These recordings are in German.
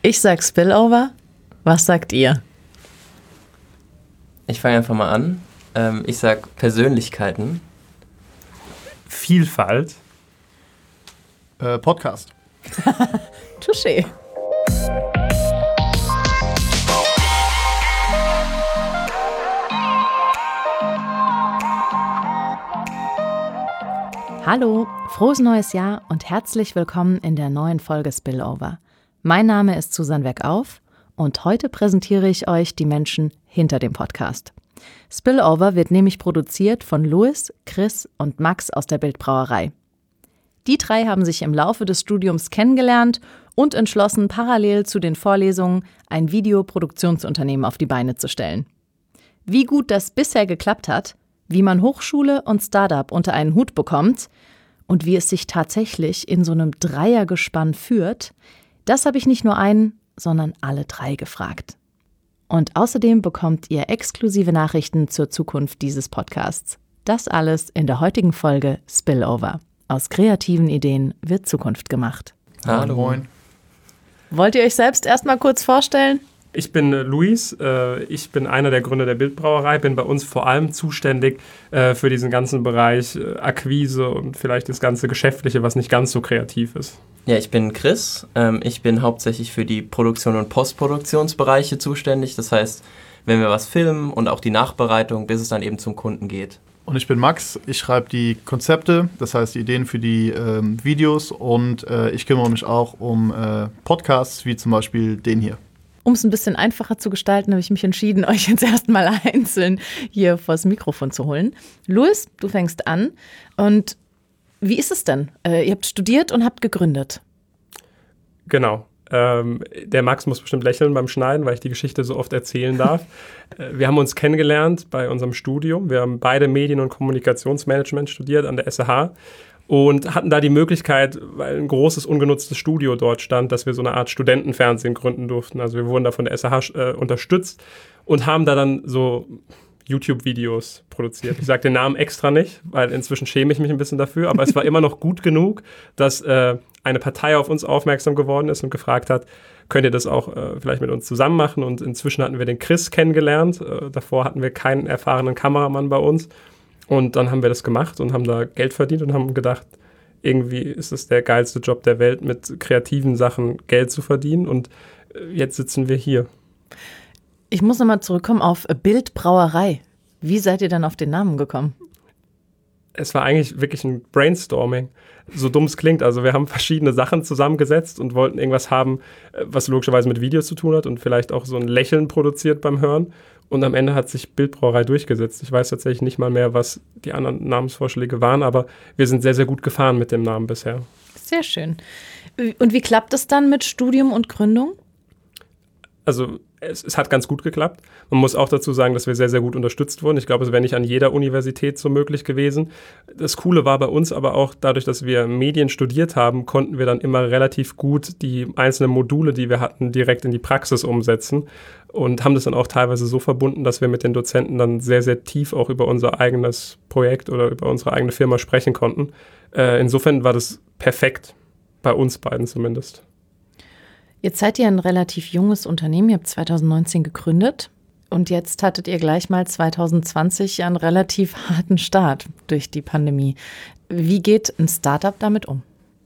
Ich sag Spillover. Was sagt ihr? Ich fange einfach mal an. Ich sag Persönlichkeiten. Vielfalt. Podcast. Touché. Hallo, frohes neues Jahr und herzlich willkommen in der neuen Folge Spillover. Mein Name ist Susan Weckauf und heute präsentiere ich euch die Menschen hinter dem Podcast. Spillover wird nämlich produziert von Louis, Chris und Max aus der Bildbrauerei. Die drei haben sich im Laufe des Studiums kennengelernt und entschlossen, parallel zu den Vorlesungen ein Videoproduktionsunternehmen auf die Beine zu stellen. Wie gut das bisher geklappt hat, wie man Hochschule und Startup unter einen Hut bekommt und wie es sich tatsächlich in so einem Dreiergespann führt, das habe ich nicht nur einen, sondern alle drei gefragt. Und außerdem bekommt ihr exklusive Nachrichten zur Zukunft dieses Podcasts. Das alles in der heutigen Folge Spillover. Aus kreativen Ideen wird Zukunft gemacht. Hallo. Moin. Wollt ihr euch selbst erstmal kurz vorstellen? Ich bin Luis, ich bin einer der Gründer der Bildbrauerei, bin bei uns vor allem zuständig für diesen ganzen Bereich Akquise und vielleicht das ganze Geschäftliche, was nicht ganz so kreativ ist. Ja, ich bin Chris. Ich bin hauptsächlich für die Produktion- und Postproduktionsbereiche zuständig. Das heißt, wenn wir was filmen und auch die Nachbereitung, bis es dann eben zum Kunden geht. Und ich bin Max. Ich schreibe die Konzepte, das heißt die Ideen für die Videos und ich kümmere mich auch um Podcasts, wie zum Beispiel den hier. Um es ein bisschen einfacher zu gestalten, habe ich mich entschieden, euch jetzt erstmal einzeln hier vors Mikrofon zu holen. Louis, du fängst an. Und wie ist es denn? Ihr habt studiert und habt gegründet. Genau. Der Max muss bestimmt lächeln beim Schneiden, weil ich die Geschichte so oft erzählen darf. Wir haben uns kennengelernt bei unserem Studium. Wir haben beide Medien- und Kommunikationsmanagement studiert an der SAH. Und hatten da die Möglichkeit, weil ein großes ungenutztes Studio dort stand, dass wir so eine Art Studentenfernsehen gründen durften. Also wir wurden da von der SAH unterstützt und haben da dann so YouTube-Videos produziert. Ich sage den Namen extra nicht, weil inzwischen schäme ich mich ein bisschen dafür, aber es war immer noch gut genug, dass eine Partei auf uns aufmerksam geworden ist und gefragt hat, könnt ihr das auch vielleicht mit uns zusammen machen? Und inzwischen hatten wir den Chris kennengelernt. Davor hatten wir keinen erfahrenen Kameramann bei uns. Und dann haben wir das gemacht und haben da Geld verdient und haben gedacht, irgendwie ist es der geilste Job der Welt, mit kreativen Sachen Geld zu verdienen. Und jetzt sitzen wir hier. Ich muss nochmal zurückkommen auf Bildbrauerei. Wie seid ihr dann auf den Namen gekommen? Es war eigentlich wirklich ein Brainstorming, so dumm es klingt. Also wir haben verschiedene Sachen zusammengesetzt und wollten irgendwas haben, was logischerweise mit Videos zu tun hat und vielleicht auch so ein Lächeln produziert beim Hören. Und am Ende hat sich Bildbrauerei durchgesetzt. Ich weiß tatsächlich nicht mal mehr, was die anderen Namensvorschläge waren, aber wir sind sehr, sehr gut gefahren mit dem Namen bisher. Sehr schön. Und wie klappt es dann mit Studium und Gründung? Also es hat ganz gut geklappt. Man muss auch dazu sagen, dass wir sehr, sehr gut unterstützt wurden. Ich glaube, es wäre nicht an jeder Universität so möglich gewesen. Das Coole war bei uns aber auch, dadurch, dass wir Medien studiert haben, konnten wir dann immer relativ gut die einzelnen Module, die wir hatten, direkt in die Praxis umsetzen und haben das dann auch teilweise so verbunden, dass wir mit den Dozenten dann sehr, sehr tief auch über unser eigenes Projekt oder über unsere eigene Firma sprechen konnten. Insofern war das perfekt, bei uns beiden zumindest. Jetzt seid ihr ein relativ junges Unternehmen, ihr habt 2019 gegründet und jetzt hattet ihr gleich mal 2020 einen relativ harten Start durch die Pandemie. Wie geht ein Startup damit um?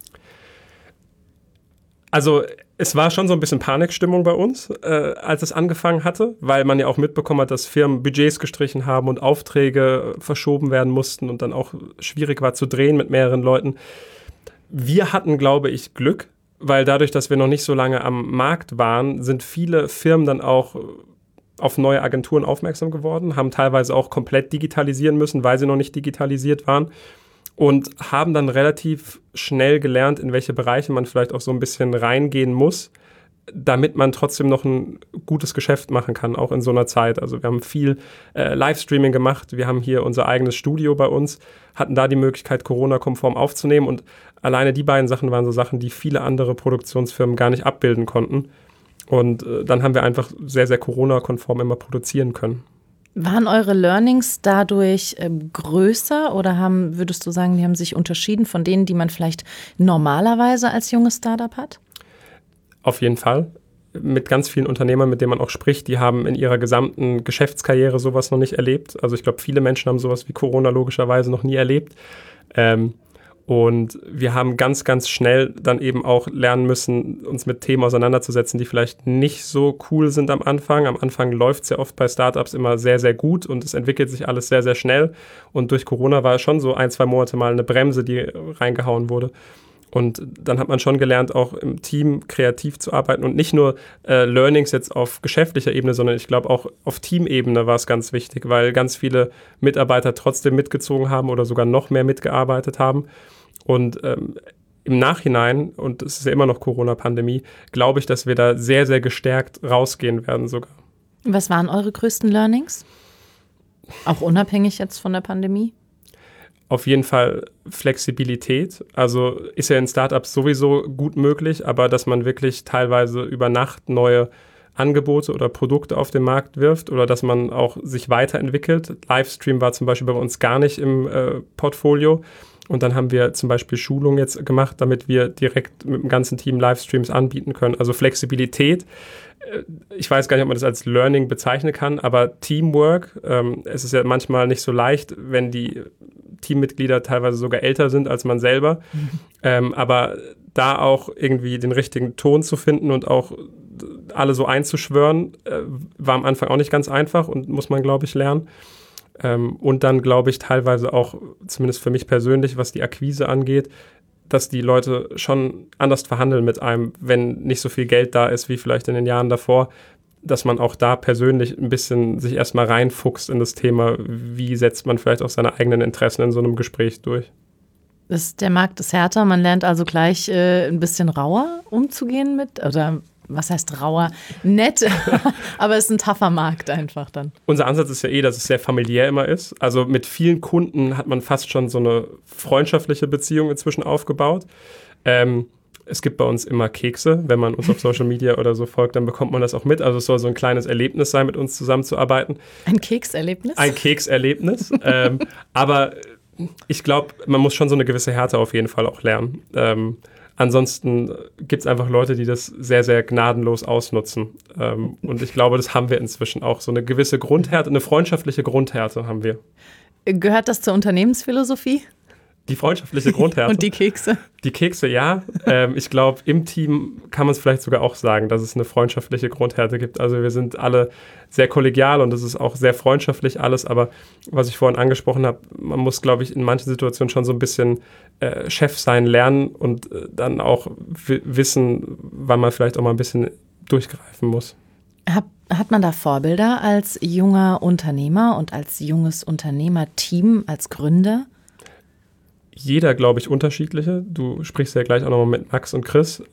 Also es war schon so ein bisschen Panikstimmung bei uns, als es angefangen hatte, weil man ja auch mitbekommen hat, dass Firmen Budgets gestrichen haben und Aufträge verschoben werden mussten und dann auch schwierig war zu drehen mit mehreren Leuten. Wir hatten, glaube ich, Glück, weil dadurch, dass wir noch nicht so lange am Markt waren, sind viele Firmen dann auch auf neue Agenturen aufmerksam geworden, haben teilweise auch komplett digitalisieren müssen, weil sie noch nicht digitalisiert waren und haben dann relativ schnell gelernt, in welche Bereiche man vielleicht auch so ein bisschen reingehen muss, damit man trotzdem noch ein gutes Geschäft machen kann, auch in so einer Zeit. Also wir haben viel Livestreaming gemacht, wir haben hier unser eigenes Studio bei uns, hatten da die Möglichkeit, Corona-konform aufzunehmen und alleine die beiden Sachen waren so Sachen, die viele andere Produktionsfirmen gar nicht abbilden konnten. Und dann haben wir einfach sehr, sehr Corona-konform immer produzieren können. Waren eure Learnings dadurch größer oder würdest du sagen, die haben sich unterschieden von denen, die man vielleicht normalerweise als junges Startup hat? Auf jeden Fall. mit ganz vielen Unternehmern, mit denen man auch spricht, die haben in ihrer gesamten Geschäftskarriere sowas noch nicht erlebt. Also ich glaube, viele Menschen haben sowas wie Corona logischerweise noch nie erlebt. Und wir haben ganz, ganz schnell dann eben auch lernen müssen, uns mit Themen auseinanderzusetzen, die vielleicht nicht so cool sind am Anfang. Am Anfang läuft es ja oft bei Startups immer sehr, sehr gut und es entwickelt sich alles sehr, sehr schnell. Und durch Corona war es schon so 1-2 Monate mal eine Bremse, die reingehauen wurde. Und dann hat man schon gelernt, auch im Team kreativ zu arbeiten und nicht nur Learnings jetzt auf geschäftlicher Ebene, sondern ich glaube auch auf Teamebene war es ganz wichtig, weil ganz viele Mitarbeiter trotzdem mitgezogen haben oder sogar noch mehr mitgearbeitet haben. Und im Nachhinein, und es ist ja immer noch Corona-Pandemie, glaube ich, dass wir da sehr, sehr gestärkt rausgehen werden sogar. Was waren eure größten Learnings? Auch unabhängig jetzt von der Pandemie? Auf jeden Fall Flexibilität. Also ist ja in Startups sowieso gut möglich, aber dass man wirklich teilweise über Nacht neue Angebote oder Produkte auf den Markt wirft oder dass man auch sich weiterentwickelt. Livestream war zum Beispiel bei uns gar nicht im Portfolio. Und dann haben wir zum Beispiel Schulungen jetzt gemacht, damit wir direkt mit dem ganzen Team Livestreams anbieten können. Also Flexibilität. Ich weiß gar nicht, ob man das als Learning bezeichnen kann, aber Teamwork. Es ist ja manchmal nicht so leicht, wenn die Teammitglieder teilweise sogar älter sind als man selber. Aber da auch irgendwie den richtigen Ton zu finden und auch alle so einzuschwören, war am Anfang auch nicht ganz einfach und muss man, glaube ich, lernen. Und dann glaube ich teilweise auch, zumindest für mich persönlich, was die Akquise angeht, dass die Leute schon anders verhandeln mit einem, wenn nicht so viel Geld da ist wie vielleicht in den Jahren davor, dass man auch da persönlich ein bisschen sich erstmal reinfuchst in das Thema, wie setzt man vielleicht auch seine eigenen Interessen in so einem Gespräch durch. Der Markt ist härter, man lernt also gleich ein bisschen rauer umzugehen mit, oder was heißt rauer? Nett, aber es ist ein tougher Markt einfach dann. Unser Ansatz ist ja dass es sehr familiär immer ist. Also mit vielen Kunden hat man fast schon so eine freundschaftliche Beziehung inzwischen aufgebaut. Es gibt bei uns immer Kekse. Wenn man uns auf Social Media oder so folgt, dann bekommt man das auch mit. Also es soll so ein kleines Erlebnis sein, mit uns zusammenzuarbeiten. Ein Kekserlebnis? Ein Kekserlebnis. Aber ich glaube, man muss schon so eine gewisse Härte auf jeden Fall auch lernen. Ansonsten gibt es einfach Leute, die das sehr, sehr gnadenlos ausnutzen. Und ich glaube, das haben wir inzwischen auch. So eine gewisse Grundhärte, eine freundschaftliche Grundhärte haben wir. Gehört das zur Unternehmensphilosophie? Die freundschaftliche Grundhärte. Und die Kekse? Die Kekse, ja. Ich glaube, im Team kann man es vielleicht sogar auch sagen, dass es eine freundschaftliche Grundhärte gibt. Also wir sind alle sehr kollegial und es ist auch sehr freundschaftlich alles. Aber was ich vorhin angesprochen habe, man muss, glaube ich, in manchen Situationen schon so ein bisschen Chef sein lernen und dann auch wissen, wann man vielleicht auch mal ein bisschen durchgreifen muss. Hat man da Vorbilder als junger Unternehmer und als junges Unternehmerteam, als Gründer? Jeder, glaube ich, unterschiedliche. Du sprichst ja gleich auch nochmal mit Max und Chris.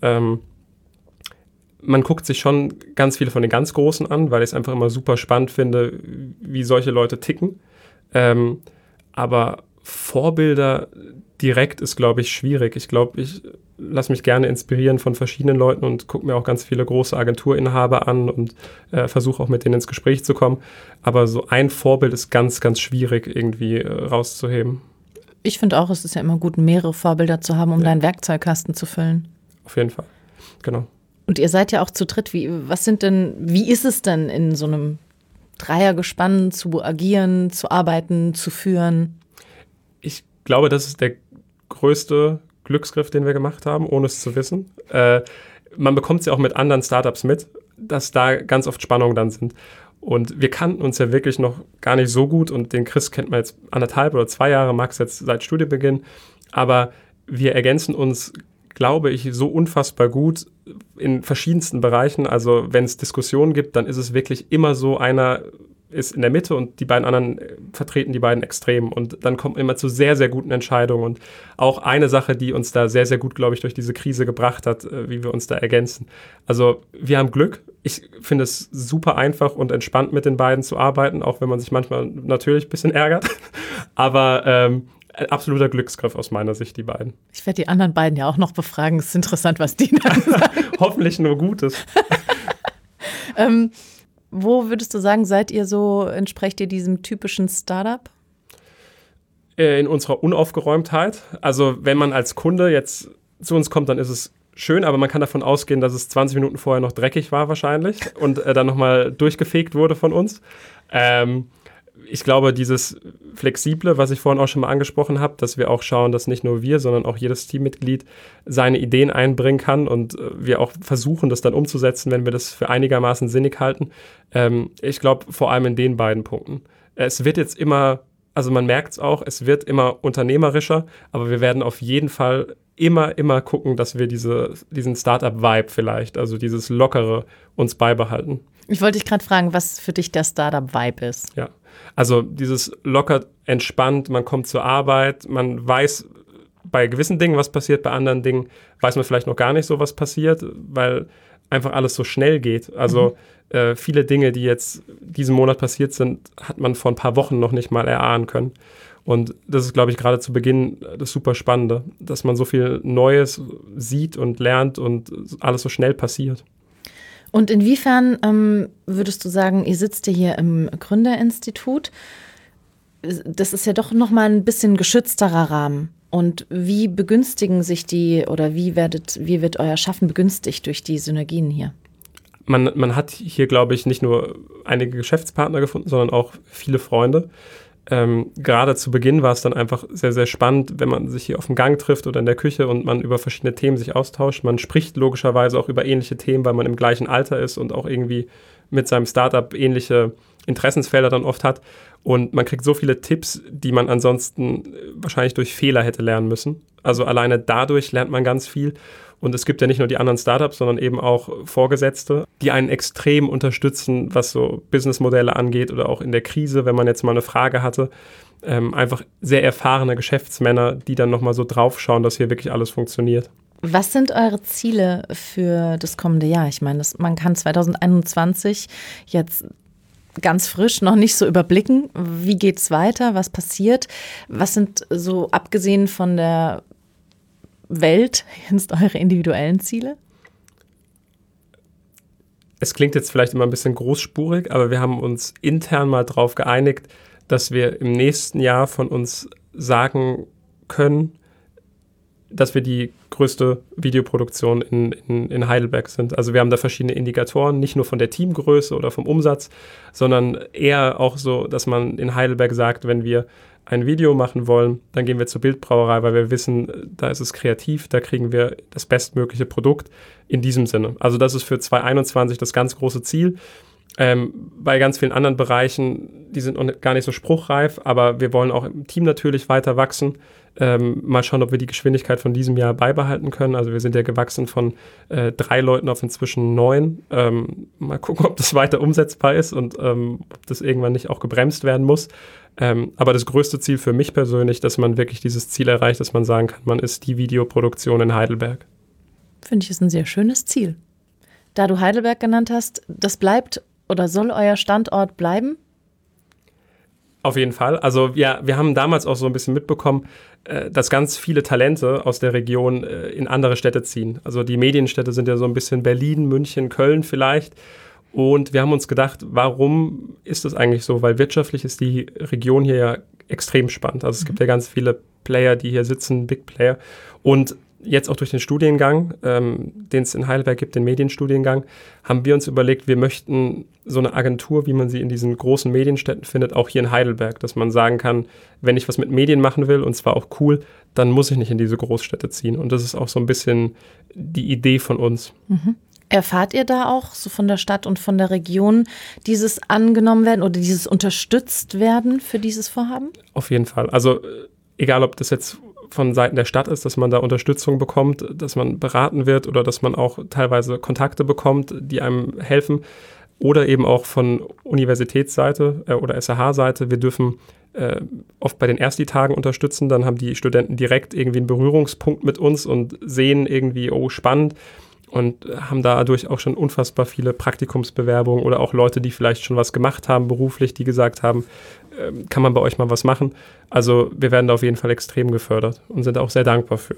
Man guckt sich schon ganz viele von den ganz Großen an, weil ich es einfach immer super spannend finde, wie solche Leute ticken. Aber Vorbilder direkt ist, glaube ich, schwierig. Ich glaube, ich lasse mich gerne inspirieren von verschiedenen Leuten und gucke mir auch ganz viele große Agenturinhaber an und versuche auch mit denen ins Gespräch zu kommen. Aber so ein Vorbild ist ganz, ganz schwierig irgendwie rauszuheben. Ich finde auch, es ist ja immer gut, mehrere Vorbilder zu haben, um deinen Werkzeugkasten zu füllen. Auf jeden Fall, genau. Und ihr seid ja auch zu dritt. Wie ist es denn, in so einem Dreiergespann zu agieren, zu arbeiten, zu führen? Ich glaube, das ist der größte Glücksgriff, den wir gemacht haben, ohne es zu wissen. Man bekommt es ja auch mit anderen Startups mit, dass da ganz oft Spannungen dann sind. Und wir kannten uns ja wirklich noch gar nicht so gut und den Chris kennt man jetzt 1,5 oder 2 Jahre, Max jetzt seit Studienbeginn. Aber wir ergänzen uns, glaube ich, so unfassbar gut in verschiedensten Bereichen. Also wenn es Diskussionen gibt, dann ist es wirklich immer so, einer ist in der Mitte und die beiden anderen vertreten die beiden Extremen. Und dann kommt immer zu sehr, sehr guten Entscheidungen. Und auch eine Sache, die uns da sehr, sehr gut, glaube ich, durch diese Krise gebracht hat, wie wir uns da ergänzen. Also wir haben Glück. Ich finde es super einfach und entspannt, mit den beiden zu arbeiten, auch wenn man sich manchmal natürlich ein bisschen ärgert. Aber ein absoluter Glücksgriff aus meiner Sicht, die beiden. Ich werde die anderen beiden ja auch noch befragen. Es ist interessant, was die dann sagen. Hoffentlich nur Gutes. Wo würdest du sagen, entsprecht ihr diesem typischen Startup? In unserer Unaufgeräumtheit. Also wenn man als Kunde jetzt zu uns kommt, dann ist es schön, aber man kann davon ausgehen, dass es 20 Minuten vorher noch dreckig war wahrscheinlich und dann nochmal durchgefegt wurde von uns. Ich glaube, dieses Flexible, was ich vorhin auch schon mal angesprochen habe, dass wir auch schauen, dass nicht nur wir, sondern auch jedes Teammitglied seine Ideen einbringen kann und wir auch versuchen, das dann umzusetzen, wenn wir das für einigermaßen sinnig halten. Ich glaube, vor allem in den beiden Punkten. Es wird jetzt immer, also man merkt es auch, es wird immer unternehmerischer, aber wir werden auf jeden Fall immer gucken, dass wir diesen Startup-Vibe vielleicht, also dieses Lockere uns beibehalten. Ich wollte dich gerade fragen, was für dich der Startup-Vibe ist. Ja, also dieses locker entspannt, man kommt zur Arbeit, man weiß bei gewissen Dingen, was passiert, bei anderen Dingen weiß man vielleicht noch gar nicht so, was passiert, weil einfach alles so schnell geht. Also viele Dinge, die jetzt diesen Monat passiert sind, hat man vor ein paar Wochen noch nicht mal erahnen können. Und das ist, glaube ich, gerade zu Beginn das super Spannende, dass man so viel Neues sieht und lernt und alles so schnell passiert. Und inwiefern würdest du sagen, ihr sitzt hier im Gründerinstitut? Das ist ja doch nochmal ein bisschen geschützterer Rahmen. Und wie begünstigen sich die oder wie wird euer Schaffen begünstigt durch die Synergien hier? Man hat hier, glaube ich, nicht nur einige Geschäftspartner gefunden, sondern auch viele Freunde. Gerade zu Beginn war es dann einfach sehr, sehr spannend, wenn man sich hier auf dem Gang trifft oder in der Küche und man über verschiedene Themen sich austauscht. Man spricht logischerweise auch über ähnliche Themen, weil man im gleichen Alter ist und auch irgendwie mit seinem Startup ähnliche Interessensfelder dann oft hat. Und man kriegt so viele Tipps, die man ansonsten wahrscheinlich durch Fehler hätte lernen müssen. Also alleine dadurch lernt man ganz viel. Und es gibt ja nicht nur die anderen Startups, sondern eben auch Vorgesetzte, die einen extrem unterstützen, was so Businessmodelle angeht oder auch in der Krise, wenn man jetzt mal eine Frage hatte. Einfach sehr erfahrene Geschäftsmänner, die dann nochmal so draufschauen, dass hier wirklich alles funktioniert. Was sind eure Ziele für das kommende Jahr? Ich meine, man kann 2021 jetzt ganz frisch noch nicht so überblicken. Wie geht's weiter? Was passiert? Was sind so, abgesehen von der Welt, jetzt eure individuellen Ziele? Es klingt jetzt vielleicht immer ein bisschen großspurig, aber wir haben uns intern mal darauf geeinigt, dass wir im nächsten Jahr von uns sagen können, dass wir die größte Videoproduktion in Heidelberg sind. Also wir haben da verschiedene Indikatoren, nicht nur von der Teamgröße oder vom Umsatz, sondern eher auch so, dass man in Heidelberg sagt, wenn wir ein Video machen wollen, dann gehen wir zur Bildbrauerei, weil wir wissen, da ist es kreativ, da kriegen wir das bestmögliche Produkt in diesem Sinne. Also das ist für 2021 das ganz große Ziel. Bei ganz vielen anderen Bereichen, die sind noch gar nicht so spruchreif, aber wir wollen auch im Team natürlich weiter wachsen. Mal schauen, ob wir die Geschwindigkeit von diesem Jahr beibehalten können. Also wir sind ja gewachsen von 3 Leuten auf inzwischen 9. Mal gucken, ob das weiter umsetzbar ist und ob das irgendwann nicht auch gebremst werden muss. Aber das größte Ziel für mich persönlich, dass man wirklich dieses Ziel erreicht, dass man sagen kann, man ist die Videoproduktion in Heidelberg. Finde ich, ist ein sehr schönes Ziel. Da du Heidelberg genannt hast, das bleibt oder soll euer Standort bleiben? Auf jeden Fall. Also ja, wir haben damals auch so ein bisschen mitbekommen, dass ganz viele Talente aus der Region in andere Städte ziehen. Also die Medienstädte sind ja so ein bisschen Berlin, München, Köln vielleicht. Und wir haben uns gedacht, warum ist das eigentlich so? Weil wirtschaftlich ist die Region hier ja extrem spannend. Also es gibt ja ganz viele Player, die hier sitzen, Big Player. Und jetzt auch durch den Studiengang, den es in Heidelberg gibt, den Medienstudiengang, haben wir uns überlegt, wir möchten so eine Agentur, wie man sie in diesen großen Medienstädten findet, auch hier in Heidelberg, dass man sagen kann, wenn ich was mit Medien machen will und zwar auch cool, dann muss ich nicht in diese Großstädte ziehen. Und das ist auch so ein bisschen die Idee von uns. Mhm. Erfahrt ihr da auch so von der Stadt und von der Region dieses angenommen werden oder dieses unterstützt werden für dieses Vorhaben? Auf jeden Fall. Also egal, ob das jetzt von Seiten der Stadt ist, dass man da Unterstützung bekommt, dass man beraten wird oder dass man auch teilweise Kontakte bekommt, die einem helfen. Oder eben auch von Universitätsseite oder SAH-Seite. Wir dürfen oft bei den Ersti-Tagen unterstützen. Dann haben die Studenten direkt irgendwie einen Berührungspunkt mit uns und sehen irgendwie, oh, spannend. Und haben dadurch auch schon unfassbar viele Praktikumsbewerbungen oder auch Leute, die vielleicht schon was gemacht haben beruflich, die gesagt haben, kann man bei euch mal was machen. Also wir werden da auf jeden Fall extrem gefördert und sind auch sehr dankbar für.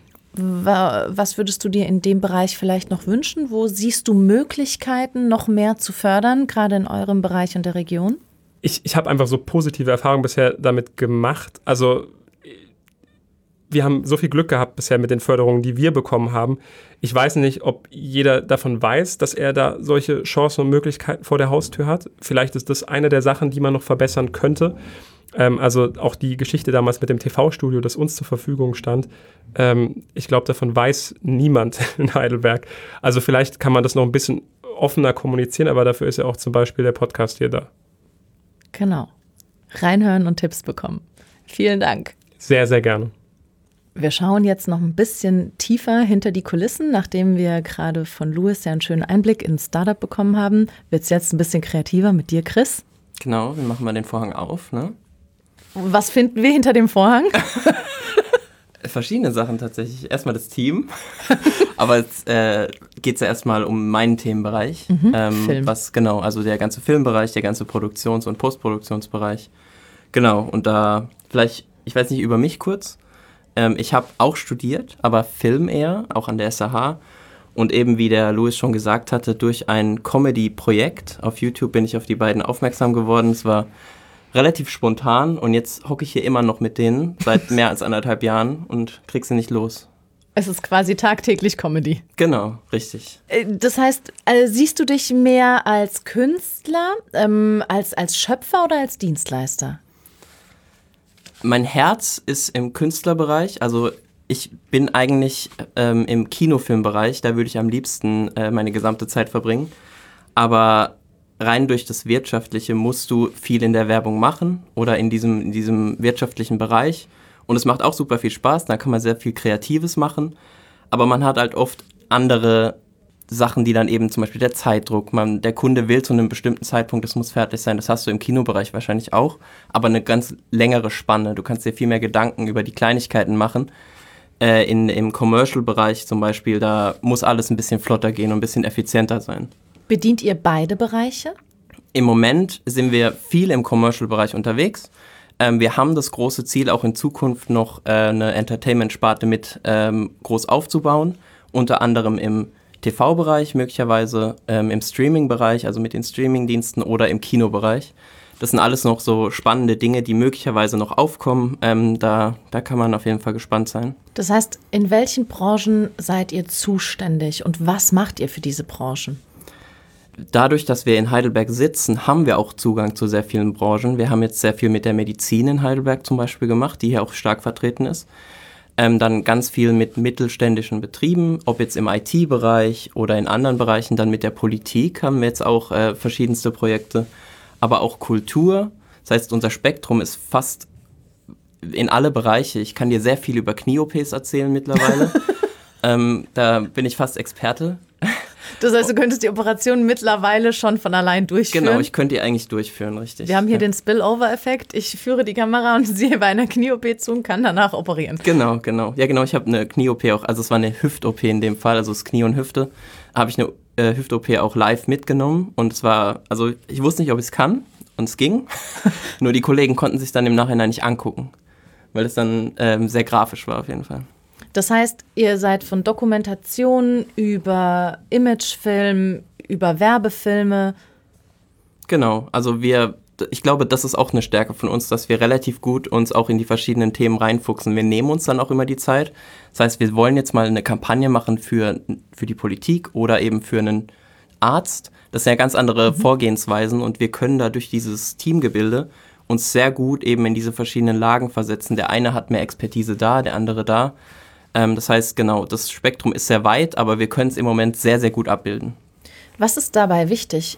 Was würdest du dir in dem Bereich vielleicht noch wünschen? Wo siehst du Möglichkeiten, noch mehr zu fördern, gerade in eurem Bereich und der Region? Ich habe einfach so positive Erfahrungen bisher damit gemacht. Also wir haben so viel Glück gehabt bisher mit den Förderungen, die wir bekommen haben. Ich weiß nicht, ob jeder davon weiß, dass er da solche Chancen und Möglichkeiten vor der Haustür hat. Vielleicht ist das eine der Sachen, die man noch verbessern könnte. Also auch die Geschichte damals mit dem TV-Studio, das uns zur Verfügung stand. Ich glaube, davon weiß niemand in Heidelberg. Also vielleicht kann man das noch ein bisschen offener kommunizieren, aber dafür ist ja auch zum Beispiel der Podcast hier da. Genau. Reinhören und Tipps bekommen. Vielen Dank. Sehr, sehr gerne. Wir schauen jetzt noch ein bisschen tiefer hinter die Kulissen. Nachdem wir gerade von Louis ja einen schönen Einblick ins Startup bekommen haben, wird es jetzt ein bisschen kreativer mit dir, Chris. Genau, wir machen mal den Vorhang auf, ne? Was finden wir hinter dem Vorhang? Verschiedene Sachen tatsächlich. Erstmal das Team, aber jetzt geht es ja erstmal um meinen Themenbereich. Film. Genau, also der ganze Filmbereich, der ganze Produktions- und Postproduktionsbereich. Genau, und da vielleicht, ich weiß nicht, über mich kurz. Ich habe auch studiert, aber Film eher, auch an der SAH. Und eben, wie der Louis schon gesagt hatte, durch ein Comedy-Projekt auf YouTube bin ich auf die beiden aufmerksam geworden. Es war relativ spontan und jetzt hocke ich hier immer noch mit denen seit mehr als 1,5 Jahren und krieg sie nicht los. Es ist quasi tagtäglich Comedy. Genau, richtig. Das heißt, siehst du dich mehr als Künstler, als Schöpfer oder als Dienstleister? Mein Herz ist im Künstlerbereich, also ich bin eigentlich im Kinofilmbereich, da würde ich am liebsten meine gesamte Zeit verbringen, aber rein durch das Wirtschaftliche musst du viel in der Werbung machen oder in diesem wirtschaftlichen Bereich und es macht auch super viel Spaß, da kann man sehr viel Kreatives machen, aber man hat halt oft andere Sachen, die dann eben zum Beispiel der Zeitdruck, der Kunde will zu einem bestimmten Zeitpunkt, das muss fertig sein, das hast du im Kinobereich wahrscheinlich auch, aber eine ganz längere Spanne, du kannst dir viel mehr Gedanken über die Kleinigkeiten machen. Im Commercial-Bereich zum Beispiel, da muss alles ein bisschen flotter gehen und ein bisschen effizienter sein. Bedient ihr beide Bereiche? Im Moment sind wir viel im Commercial-Bereich unterwegs. Wir haben das große Ziel, auch in Zukunft noch eine Entertainment-Sparte mit groß aufzubauen, unter anderem im TV-Bereich möglicherweise, im Streaming-Bereich, also mit den Streaming-Diensten oder im Kinobereich. Das sind alles noch so spannende Dinge, die möglicherweise noch aufkommen. Da kann man auf jeden Fall gespannt sein. Das heißt, in welchen Branchen seid ihr zuständig und was macht ihr für diese Branchen? Dadurch, dass wir in Heidelberg sitzen, haben wir auch Zugang zu sehr vielen Branchen. Wir haben jetzt sehr viel mit der Medizin in Heidelberg zum Beispiel gemacht, die hier auch stark vertreten ist. Dann ganz viel mit mittelständischen Betrieben, ob jetzt im IT-Bereich oder in anderen Bereichen. Dann mit der Politik haben wir jetzt auch verschiedenste Projekte. Aber auch Kultur. Das heißt, unser Spektrum ist fast in alle Bereiche. Ich kann dir sehr viel über Knie-OPs erzählen mittlerweile. Da bin ich fast Experte. Das heißt, du könntest die Operation mittlerweile schon von allein durchführen? Genau, ich könnte die eigentlich durchführen, richtig. Wir haben hier den Spillover-Effekt. Ich führe die Kamera und sehe bei einer Knie-OP zu und kann danach operieren. Genau. Ja, genau, ich habe eine Knie-OP auch, also es war eine Hüft-OP in dem Fall, also das Knie und Hüfte. Habe ich eine Hüft-OP auch live mitgenommen und es war, also ich wusste nicht, ob ich es kann und es ging. Nur die Kollegen konnten sich dann im Nachhinein nicht angucken, weil es dann sehr grafisch war auf jeden Fall. Das heißt, ihr seid von Dokumentation über Imagefilm, über Werbefilme. Genau, also ich glaube, das ist auch eine Stärke von uns, dass wir relativ gut uns auch in die verschiedenen Themen reinfuchsen. Wir nehmen uns dann auch immer die Zeit. Das heißt, wir wollen jetzt mal eine Kampagne machen für die Politik oder eben für einen Arzt. Das sind ja ganz andere Vorgehensweisen und wir können da durch dieses Teamgebilde uns sehr gut eben in diese verschiedenen Lagen versetzen. Der eine hat mehr Expertise da, der andere da. Das heißt, genau, das Spektrum ist sehr weit, aber wir können es im Moment sehr, sehr gut abbilden. Was ist dabei wichtig?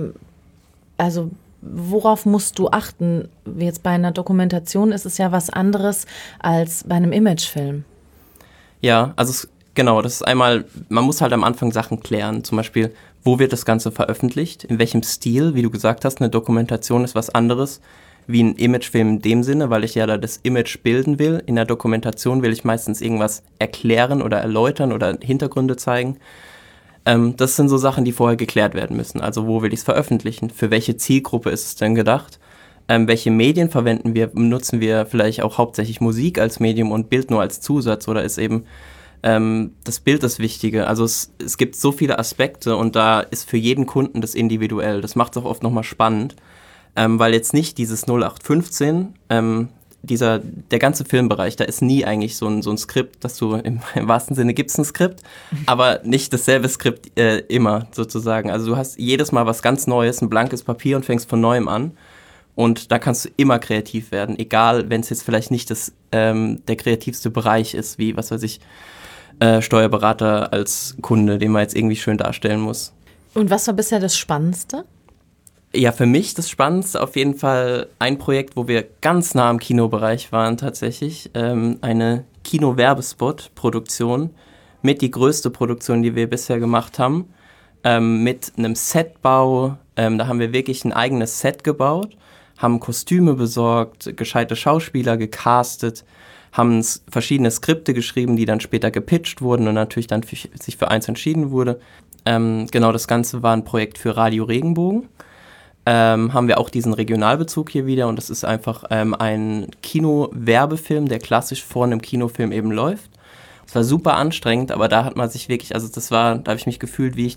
Also worauf musst du achten? Jetzt bei einer Dokumentation ist es ja was anderes als bei einem Imagefilm. Ja, also genau, das ist einmal, man muss halt am Anfang Sachen klären. Zum Beispiel, wo wird das Ganze veröffentlicht? In welchem Stil? Wie du gesagt hast, eine Dokumentation ist was anderes wie ein Imagefilm in dem Sinne, weil ich ja da das Image bilden will. In der Dokumentation will ich meistens irgendwas erklären oder erläutern oder Hintergründe zeigen. Das sind so Sachen, die vorher geklärt werden müssen. Also wo will ich es veröffentlichen? Für welche Zielgruppe ist es denn gedacht? Welche Medien verwenden wir? Nutzen wir vielleicht auch hauptsächlich Musik als Medium und Bild nur als Zusatz? Oder ist eben das Bild das Wichtige? Also es gibt so viele Aspekte und da ist für jeden Kunden das individuell. Das macht es auch oft nochmal spannend. Weil jetzt nicht dieses 0815 der ganze Filmbereich, da ist nie eigentlich so ein Skript, dass du im wahrsten Sinne gibt's ein Skript, aber nicht dasselbe Skript immer sozusagen. Also du hast jedes Mal was ganz Neues, ein blankes Papier und fängst von Neuem an. Und da kannst du immer kreativ werden, egal, wenn es jetzt vielleicht nicht der kreativste Bereich ist, wie, was weiß ich, Steuerberater als Kunde, den man jetzt irgendwie schön darstellen muss. Und was war bisher das Spannendste? Ja, für mich das Spannendste auf jeden Fall ein Projekt, wo wir ganz nah im Kinobereich waren tatsächlich. Eine Kino-Werbespot-Produktion mit die größte Produktion, die wir bisher gemacht haben. Mit einem Setbau, da haben wir wirklich ein eigenes Set gebaut, haben Kostüme besorgt, gescheite Schauspieler gecastet, haben verschiedene Skripte geschrieben, die dann später gepitcht wurden und natürlich dann sich für eins entschieden wurde. Genau, das Ganze war ein Projekt für Radio Regenbogen. Haben wir auch diesen Regionalbezug hier wieder und das ist einfach ein Kino-Werbefilm, der klassisch vor einem Kinofilm eben läuft. Es war super anstrengend, aber da hat man sich wirklich, also da habe ich mich gefühlt, wie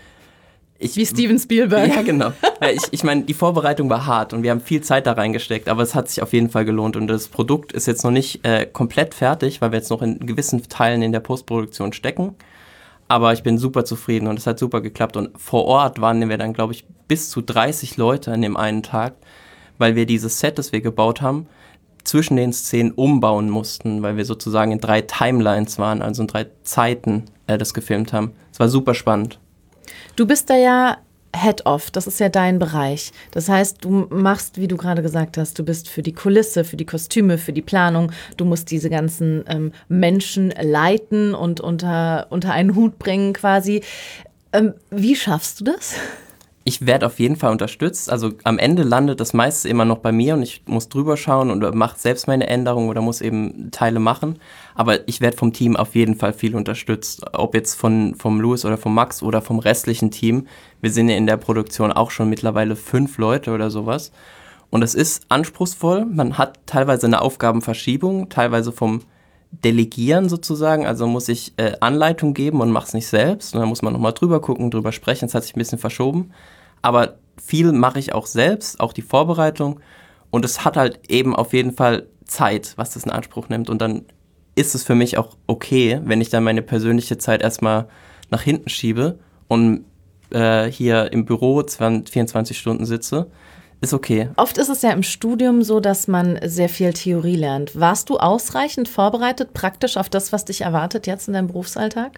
Steven Spielberg. Ja, genau. Ja, ich meine, die Vorbereitung war hart und wir haben viel Zeit da reingesteckt, aber es hat sich auf jeden Fall gelohnt und das Produkt ist jetzt noch nicht komplett fertig, weil wir jetzt noch in gewissen Teilen in der Postproduktion stecken. Aber ich bin super zufrieden und es hat super geklappt. Und vor Ort waren wir dann, glaube ich, bis zu 30 Leute an dem einen Tag, weil wir dieses Set, das wir gebaut haben, zwischen den Szenen umbauen mussten, weil wir sozusagen in 3 Timelines waren, also in 3 Zeiten das gefilmt haben. Es war super spannend. Du bist da ja Head-Off, das ist ja dein Bereich. Das heißt, du machst, wie du gerade gesagt hast, du bist für die Kulisse, für die Kostüme, für die Planung. Du musst diese ganzen Menschen leiten und unter einen Hut bringen quasi. Wie schaffst du das? Ich werde auf jeden Fall unterstützt. Also am Ende landet das meiste immer noch bei mir und ich muss drüber schauen und mache selbst meine Änderungen oder muss eben Teile machen. Aber ich werde vom Team auf jeden Fall viel unterstützt. Ob jetzt vom Louis oder vom Max oder vom restlichen Team. Wir sind ja in der Produktion auch schon mittlerweile 5 Leute oder sowas. Und es ist anspruchsvoll. Man hat teilweise eine Aufgabenverschiebung, teilweise vom Delegieren sozusagen. Also muss ich Anleitung geben und mache es nicht selbst. Und dann muss man nochmal drüber gucken, drüber sprechen. Es hat sich ein bisschen verschoben. Aber viel mache ich auch selbst, auch die Vorbereitung. Und es hat halt eben auf jeden Fall Zeit, was das in Anspruch nimmt. Und dann ist es für mich auch okay, wenn ich dann meine persönliche Zeit erstmal nach hinten schiebe und hier im Büro 24 Stunden sitze. Ist okay. Oft ist es ja im Studium so, dass man sehr viel Theorie lernt. Warst du ausreichend vorbereitet, praktisch auf das, was dich erwartet jetzt in deinem Berufsalltag?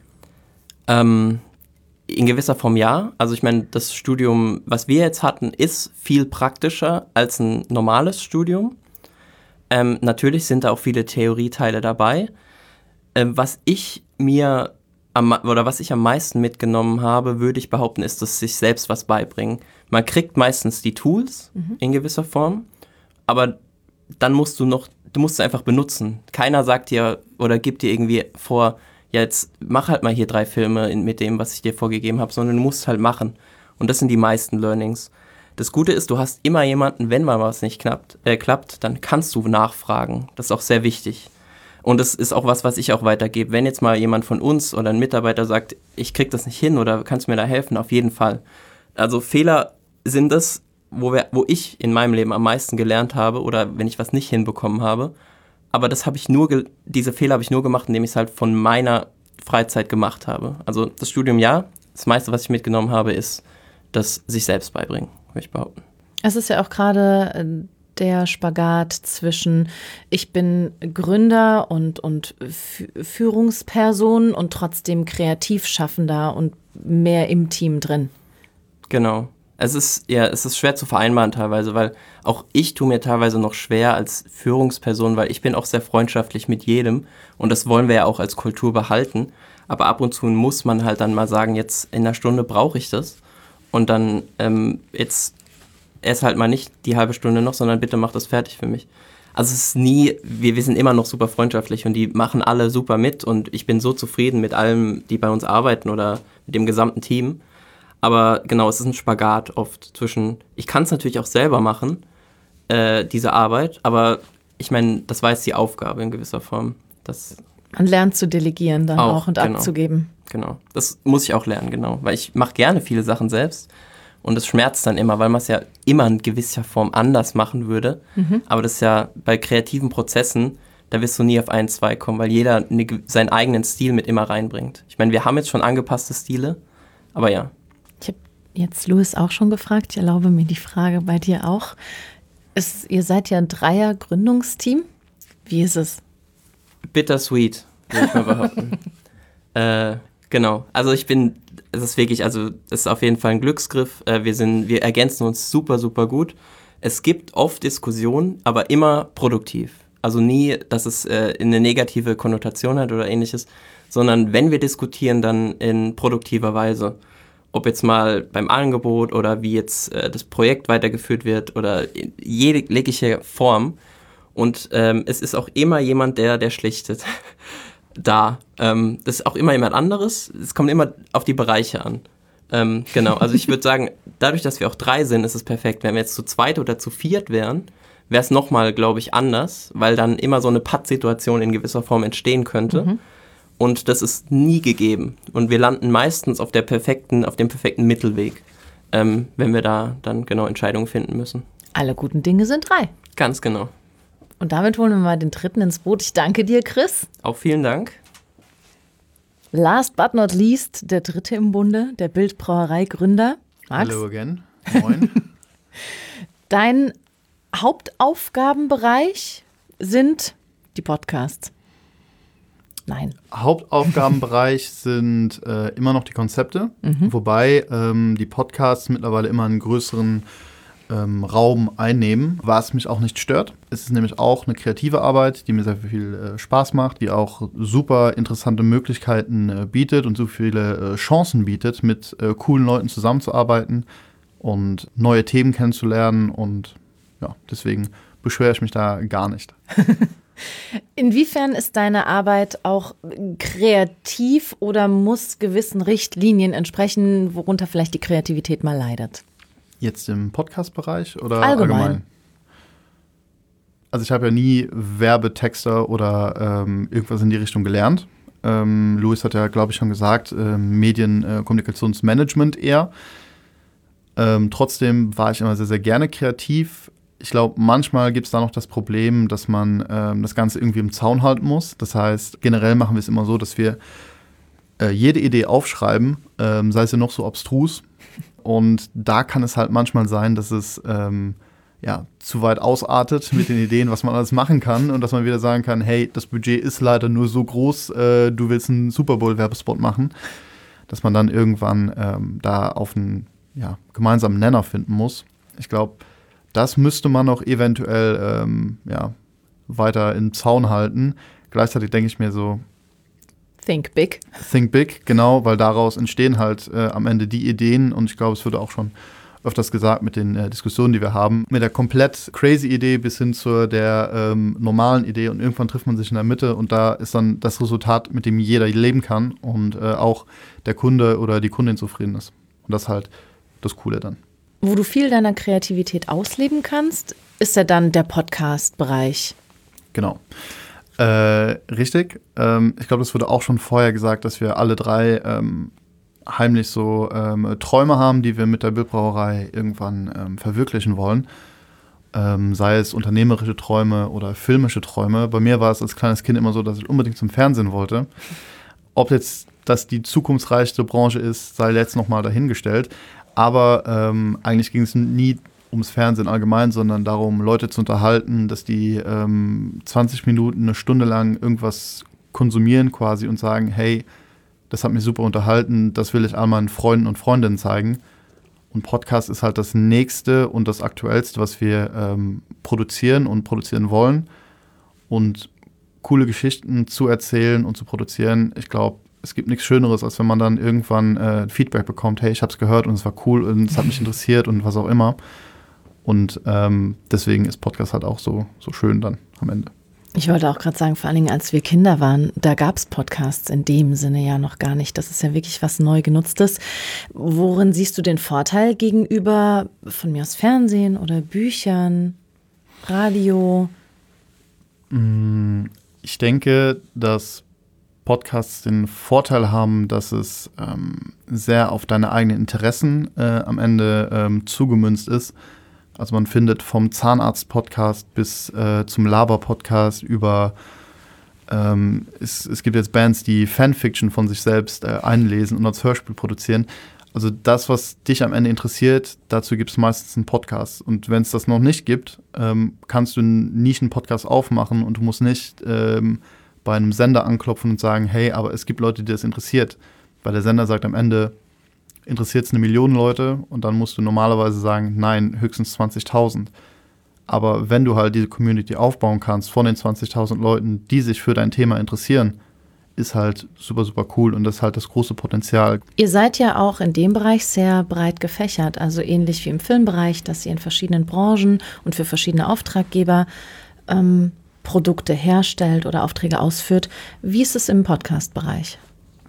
In gewisser Form ja. Also ich meine, das Studium, was wir jetzt hatten, ist viel praktischer als ein normales Studium. Natürlich sind da auch viele Theorieteile dabei. Was ich am meisten mitgenommen habe, würde ich behaupten, ist, dass sich selbst was beibringen. Man kriegt meistens die Tools in gewisser Form, aber dann musst du es einfach benutzen. Keiner sagt dir oder gibt dir irgendwie vor, ja, jetzt mach halt mal hier 3 Filme mit dem, was ich dir vorgegeben habe, sondern du musst es halt machen. Und das sind die meisten Learnings. Das Gute ist, du hast immer jemanden, wenn mal was nicht klappt, dann kannst du nachfragen. Das ist auch sehr wichtig. Und das ist auch was ich auch weitergebe. Wenn jetzt mal jemand von uns oder ein Mitarbeiter sagt, ich krieg das nicht hin oder kannst du mir da helfen, auf jeden Fall. Also Fehler sind das, wo ich in meinem Leben am meisten gelernt habe oder wenn ich was nicht hinbekommen habe. Aber diese Fehler habe ich nur gemacht, indem ich es halt von meiner Freizeit gemacht habe. Also das Studium ja, das meiste, was ich mitgenommen habe, ist das sich selbst beibringen, würde ich behaupten. Es ist ja auch gerade der Spagat zwischen ich bin Gründer und Führungsperson und trotzdem Kreativschaffender und mehr im Team drin. Genau. Es ist schwer zu vereinbaren teilweise, weil auch ich tue mir teilweise noch schwer als Führungsperson, weil ich bin auch sehr freundschaftlich mit jedem und das wollen wir ja auch als Kultur behalten. Aber ab und zu muss man halt dann mal sagen, jetzt in einer Stunde brauche ich das und dann jetzt erst halt mal nicht die halbe Stunde noch, sondern bitte mach das fertig für mich. Also es ist wir sind immer noch super freundschaftlich und die machen alle super mit und ich bin so zufrieden mit allem, die bei uns arbeiten oder mit dem gesamten Team. Aber genau, es ist ein Spagat oft zwischen, ich kann es natürlich auch selber machen, diese Arbeit, aber ich meine, das war jetzt die Aufgabe in gewisser Form. Man lernt zu delegieren dann auch und genau, abzugeben. Genau, das muss ich auch lernen, genau, weil ich mache gerne viele Sachen selbst Und das schmerzt dann immer, weil man es ja immer in gewisser Form anders machen würde. Aber das ist ja bei kreativen Prozessen, da wirst du nie auf einen Zweig kommen, weil jeder seinen eigenen Stil mit immer reinbringt. Ich meine, wir haben jetzt schon angepasste Stile, aber ja. Ich habe jetzt Louis auch schon gefragt, ich erlaube mir die Frage bei dir auch. Ihr seid ja ein Dreier-Gründungsteam. Wie ist es? Bittersweet, würde ich mal behaupten. Genau, also es ist auf jeden Fall ein Glücksgriff. Wir ergänzen uns super, super gut. Es gibt oft Diskussionen, aber immer produktiv. Also nie, dass es eine negative Konnotation hat oder ähnliches, sondern wenn wir diskutieren, dann in produktiver Weise. Ob jetzt mal beim Angebot oder wie jetzt das Projekt weitergeführt wird oder in jeglicher Form. Und es ist auch immer jemand, der schlichtet. Das ist auch immer jemand anderes. Es kommt immer auf die Bereiche an. Genau, also ich würde sagen, dadurch, dass wir auch 3 sind, ist es perfekt. Wenn wir jetzt zu 2 oder zu 4 wären, wäre es nochmal, glaube ich, anders, weil dann immer so eine Pattsituation in gewisser Form entstehen könnte. Und das ist nie gegeben. Und wir landen meistens auf dem perfekten Mittelweg, wenn wir da dann genau Entscheidungen finden müssen. Alle guten Dinge sind 3. Ganz genau. Und damit holen wir mal den 3. ins Boot. Ich danke dir, Chris. Auch vielen Dank. Last but not least, der 3. im Bunde, der Bildbrauerei-Gründer. Max. Hello again. Moin. Dein Hauptaufgabenbereich sind die Podcasts. Nein. Hauptaufgabenbereich sind immer noch die Konzepte, wobei die Podcasts mittlerweile immer einen größeren Raum einnehmen, was mich auch nicht stört. Es ist nämlich auch eine kreative Arbeit, die mir sehr viel Spaß macht, die auch super interessante Möglichkeiten bietet und so viele Chancen bietet, mit coolen Leuten zusammenzuarbeiten und neue Themen kennenzulernen, und ja, deswegen beschwere ich mich da gar nicht. Inwiefern ist deine Arbeit auch kreativ oder muss gewissen Richtlinien entsprechen, worunter vielleicht die Kreativität mal leidet? Jetzt im Podcast-Bereich oder allgemein? Also ich habe ja nie Werbetexter oder irgendwas in die Richtung gelernt. Louis hat ja, glaube ich, schon gesagt, Medien-Kommunikationsmanagement eher. Trotzdem war ich immer sehr, sehr gerne kreativ. Ich glaube, manchmal gibt es da noch das Problem, dass man das Ganze irgendwie im Zaun halten muss. Das heißt, generell machen wir es immer so, dass wir jede Idee aufschreiben, sei sie noch so abstrus. Und da kann es halt manchmal sein, dass es zu weit ausartet mit den Ideen, was man alles machen kann. Und dass man wieder sagen kann, hey, das Budget ist leider nur so groß, du willst einen Super Bowl-Werbespot machen. Dass man dann irgendwann da auf einen gemeinsamen Nenner finden muss. Ich glaube, das müsste man auch eventuell weiter im Zaun halten. Gleichzeitig denke ich mir so, Think big. Think big, genau, weil daraus entstehen halt am Ende die Ideen, und ich glaube, es wurde auch schon öfters gesagt mit den Diskussionen, die wir haben, mit der komplett crazy Idee bis hin zu der normalen Idee, und irgendwann trifft man sich in der Mitte, und da ist dann das Resultat, mit dem jeder leben kann und auch der Kunde oder die Kundin zufrieden ist. Und das ist halt das Coole dann. Wo du viel deiner Kreativität ausleben kannst, ist ja dann der Podcast-Bereich. Genau. Richtig. Ich glaube, das wurde auch schon vorher gesagt, dass wir alle 3 heimlich so Träume haben, die wir mit der Bildbrauerei irgendwann verwirklichen wollen. Sei es unternehmerische Träume oder filmische Träume. Bei mir war es als kleines Kind immer so, dass ich unbedingt zum Fernsehen wollte. Ob jetzt das die zukunftsreichste Branche ist, sei jetzt nochmal dahingestellt. Aber eigentlich ging es nie ums Fernsehen allgemein, sondern darum, Leute zu unterhalten, dass die 20 Minuten, eine Stunde lang irgendwas konsumieren quasi und sagen, hey, das hat mich super unterhalten, das will ich all meinen Freunden und Freundinnen zeigen. Und Podcast ist halt das Nächste und das Aktuellste, was wir produzieren und produzieren wollen. Und coole Geschichten zu erzählen und zu produzieren, ich glaube, es gibt nichts Schöneres, als wenn man dann irgendwann Feedback bekommt, hey, ich habe es gehört und es war cool und es hat mich interessiert und was auch immer. Und deswegen ist Podcast halt auch so schön dann am Ende. Ich wollte auch gerade sagen, vor allen Dingen, als wir Kinder waren, da gab es Podcasts in dem Sinne ja noch gar nicht. Das ist ja wirklich was neu Genutztes. Worin siehst du den Vorteil gegenüber von mir aus Fernsehen oder Büchern, Radio? Ich denke, dass Podcasts den Vorteil haben, dass es sehr auf deine eigenen Interessen am Ende zugemünzt ist. Also man findet vom Zahnarzt-Podcast bis zum Laber-Podcast über es gibt jetzt Bands, die Fanfiction von sich selbst einlesen und als Hörspiel produzieren. Also das, was dich am Ende interessiert, dazu gibt es meistens einen Podcast. Und wenn es das noch nicht gibt, kannst du einen Nischen-Podcast aufmachen und du musst nicht bei einem Sender anklopfen und sagen, hey, aber es gibt Leute, die das interessiert. Weil der Sender sagt am Ende, interessiert es 1 Million Leute und dann musst du normalerweise sagen, nein, höchstens 20.000. Aber wenn du halt diese Community aufbauen kannst von den 20.000 Leuten, die sich für dein Thema interessieren, ist halt super, super cool und das ist halt das große Potenzial. Ihr seid ja auch in dem Bereich sehr breit gefächert, also ähnlich wie im Filmbereich, dass ihr in verschiedenen Branchen und für verschiedene Auftraggeber Produkte herstellt oder Aufträge ausführt. Wie ist es im Podcast-Bereich?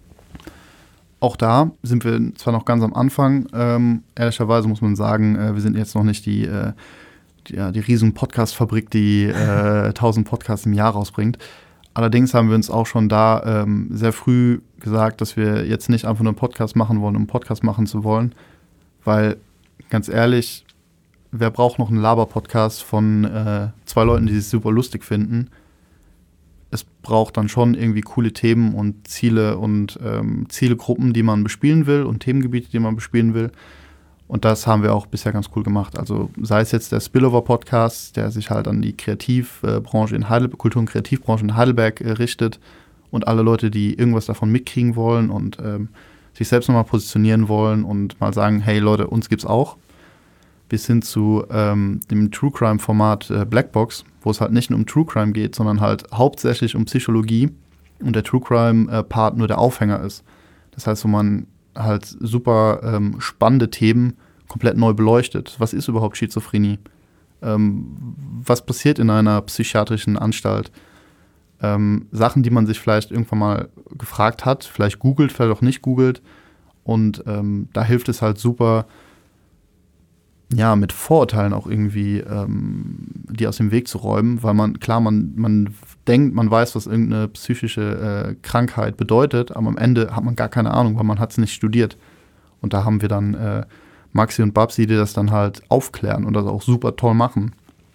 Auch da sind wir zwar noch ganz am Anfang, ehrlicherweise muss man sagen, wir sind jetzt noch nicht die riesen Podcast-Fabrik, die 1000 Podcasts im Jahr rausbringt. Allerdings haben wir uns auch schon da sehr früh gesagt, dass wir jetzt nicht einfach nur einen Podcast machen wollen, um einen Podcast machen zu wollen. Weil, ganz ehrlich, wer braucht noch einen Laber-Podcast von 2 Leuten, die sich super lustig finden? Es braucht dann schon irgendwie coole Themen und Ziele und Zielgruppen, die man bespielen will und Themengebiete, die man bespielen will. Und das haben wir auch bisher ganz cool gemacht. Also sei es jetzt der Spillover-Podcast, der sich halt an die Kreativbranche in Heidelberg, Kultur- und Kreativbranche in Heidelberg richtet und alle Leute, die irgendwas davon mitkriegen wollen und sich selbst nochmal positionieren wollen und mal sagen, hey Leute, uns gibt's auch. Bis hin zu dem True-Crime-Format Blackbox, wo es halt nicht nur um True-Crime geht, sondern halt hauptsächlich um Psychologie und der True-Crime-Part nur der Aufhänger ist. Das heißt, wo man halt super spannende Themen komplett neu beleuchtet. Was ist überhaupt Schizophrenie? Was passiert in einer psychiatrischen Anstalt? Sachen, die man sich vielleicht irgendwann mal gefragt hat, vielleicht googelt, vielleicht auch nicht googelt. Und da hilft es halt super, ja, mit Vorurteilen auch irgendwie die aus dem Weg zu räumen, weil man denkt, man weiß, was irgendeine psychische Krankheit bedeutet, aber am Ende hat man gar keine Ahnung, weil man hat es nicht studiert. Und da haben wir dann Maxi und Babsi, die das dann halt aufklären und das auch super toll machen.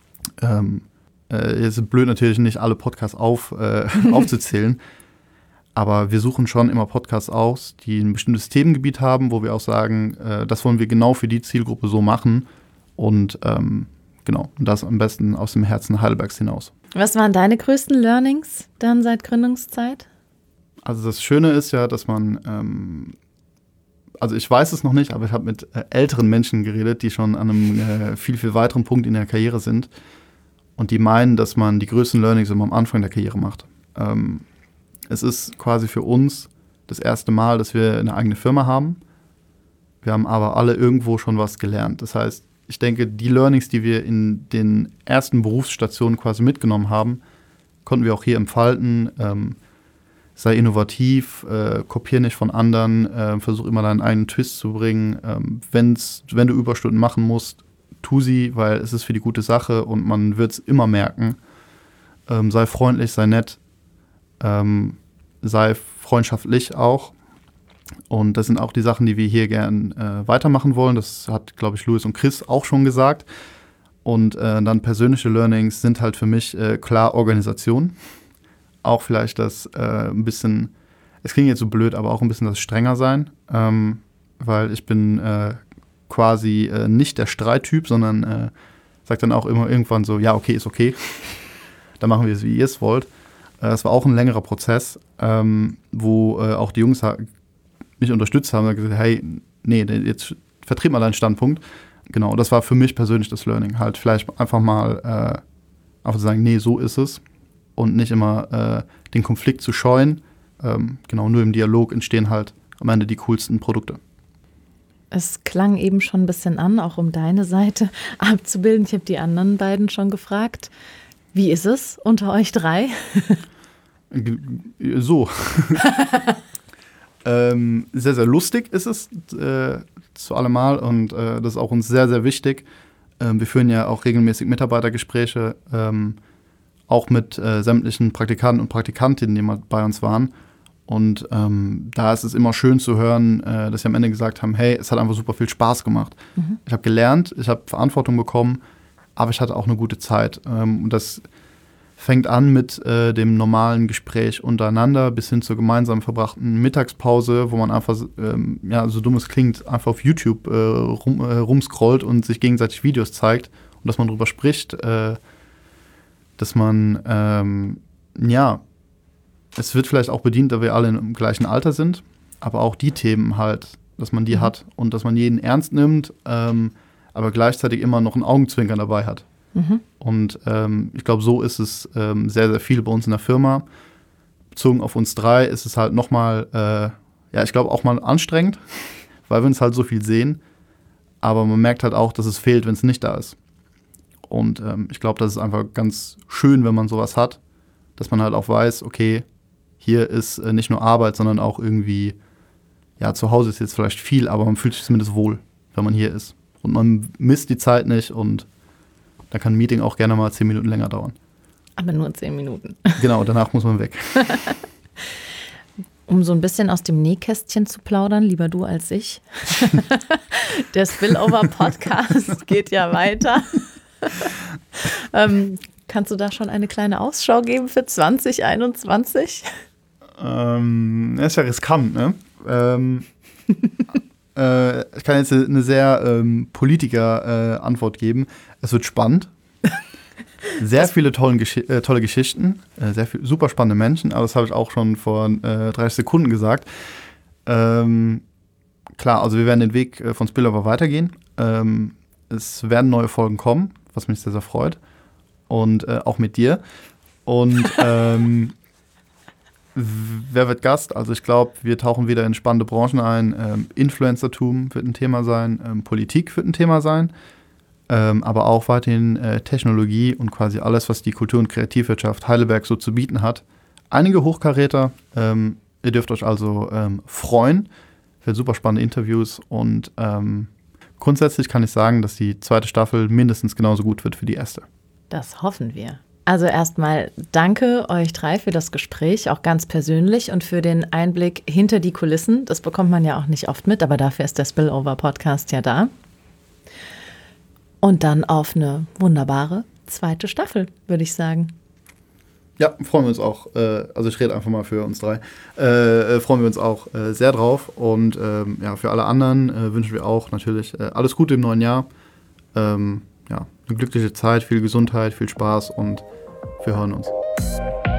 Jetzt ist blöd natürlich nicht alle Podcasts aufzuzählen, aber wir suchen schon immer Podcasts aus, die ein bestimmtes Themengebiet haben, wo wir auch sagen, das wollen wir genau für die Zielgruppe so machen und genau, und das am besten aus dem Herzen Heidelbergs hinaus. Was waren deine größten Learnings dann seit Gründungszeit? Also das Schöne ist ja, dass man, also ich weiß es noch nicht, aber ich habe mit älteren Menschen geredet, die schon an einem viel, viel weiteren Punkt in der Karriere sind und die meinen, dass man die größten Learnings immer am Anfang der Karriere macht. Es ist quasi für uns das erste Mal, dass wir eine eigene Firma haben. Wir haben aber alle irgendwo schon was gelernt. Das heißt, ich denke, die Learnings, die wir in den ersten Berufsstationen quasi mitgenommen haben, konnten wir auch hier entfalten. Sei innovativ, kopier nicht von anderen, versuch immer deinen eigenen Twist zu bringen. Wenn du Überstunden machen musst, tu sie, weil es ist für die gute Sache und man wird es immer merken. Sei freundlich, sei nett. Sei freundschaftlich auch. Und das sind auch die Sachen, die wir hier gern weitermachen wollen. Das hat, glaube ich, Louis und Chris auch schon gesagt. Und dann persönliche Learnings sind halt für mich klar Organisation. Auch vielleicht das ein bisschen, es klingt jetzt so blöd, aber auch ein bisschen das strenger sein. Weil ich bin quasi nicht der Streittyp, sondern sage dann auch immer irgendwann so, ja, okay, ist okay. Dann machen wir es, wie ihr es wollt. Es war auch ein längerer Prozess, wo auch die Jungs mich unterstützt haben und gesagt, hey, nee, jetzt vertritt mal deinen Standpunkt. Genau, das war für mich persönlich das Learning. Halt vielleicht einfach mal einfach zu sagen, nee, so ist es. Und nicht immer den Konflikt zu scheuen. Genau, nur im Dialog entstehen halt am Ende die coolsten Produkte. Es klang eben schon ein bisschen an, auch um deine Seite abzubilden. Ich habe die anderen beiden schon gefragt. Wie ist es unter euch 3? So. Sehr, sehr lustig ist es zu allemal und das ist auch uns sehr, sehr wichtig. Wir führen ja auch regelmäßig Mitarbeitergespräche, auch mit sämtlichen Praktikanten und Praktikantinnen, die mal bei uns waren. Und da ist es immer schön zu hören, dass sie am Ende gesagt haben, hey, es hat einfach super viel Spaß gemacht. Ich habe gelernt, ich habe Verantwortung bekommen, aber ich hatte auch eine gute Zeit. Und das fängt an mit dem normalen Gespräch untereinander bis hin zur gemeinsam verbrachten Mittagspause, wo man einfach, so dumm es klingt, einfach auf YouTube rumscrollt und sich gegenseitig Videos zeigt und dass man drüber spricht, dass man, es wird vielleicht auch bedient, da wir alle im gleichen Alter sind, aber auch die Themen halt, dass man die hat und dass man jeden ernst nimmt, aber gleichzeitig immer noch ein Augenzwinkern dabei hat. Und ich glaube, so ist es sehr, sehr viel bei uns in der Firma. Bezogen auf uns 3 ist es halt nochmal, ich glaube auch mal anstrengend, weil wir uns halt so viel sehen. Aber man merkt halt auch, dass es fehlt, wenn es nicht da ist. Und ich glaube, das ist einfach ganz schön, wenn man sowas hat, dass man halt auch weiß, okay, hier ist nicht nur Arbeit, sondern auch irgendwie, zu Hause ist jetzt vielleicht viel, aber man fühlt sich zumindest wohl, wenn man hier ist. Und man misst die Zeit nicht und da kann ein Meeting auch gerne mal 10 Minuten länger dauern. Aber nur 10 Minuten. Genau, danach muss man weg. Um so ein bisschen aus dem Nähkästchen zu plaudern, lieber du als ich. Der Spillover-Podcast geht ja weiter. Kannst du da schon eine kleine Ausschau geben für 2021? Das ist ja riskant, ne? Ich kann jetzt eine sehr Politiker-Antwort geben. Es wird spannend. Sehr viele tolle Geschichten, super spannende Menschen, aber das habe ich auch schon vor 30 Sekunden gesagt. Klar, also wir werden den Weg von Spillover weitergehen. Es werden neue Folgen kommen, was mich sehr, sehr freut. Und auch mit dir. Und wer wird Gast? Also ich glaube, wir tauchen wieder in spannende Branchen ein. Influencertum wird ein Thema sein, Politik wird ein Thema sein, aber auch weiterhin Technologie und quasi alles, was die Kultur- und Kreativwirtschaft Heidelberg so zu bieten hat. Einige Hochkaräter, ihr dürft euch also freuen für super spannende Interviews und grundsätzlich kann ich sagen, dass die 2. Staffel mindestens genauso gut wird wie die erste. Das hoffen wir. Also erstmal danke euch 3 für das Gespräch, auch ganz persönlich und für den Einblick hinter die Kulissen. Das bekommt man ja auch nicht oft mit, aber dafür ist der Spillover-Podcast ja da. Und dann auf eine wunderbare 2. Staffel, würde ich sagen. Ja, freuen wir uns auch. Also ich rede einfach mal für uns 3. Freuen wir uns auch sehr drauf. Und für alle anderen wünschen wir auch natürlich alles Gute im neuen Jahr. Eine glückliche Zeit, viel Gesundheit, viel Spaß und wir hören uns.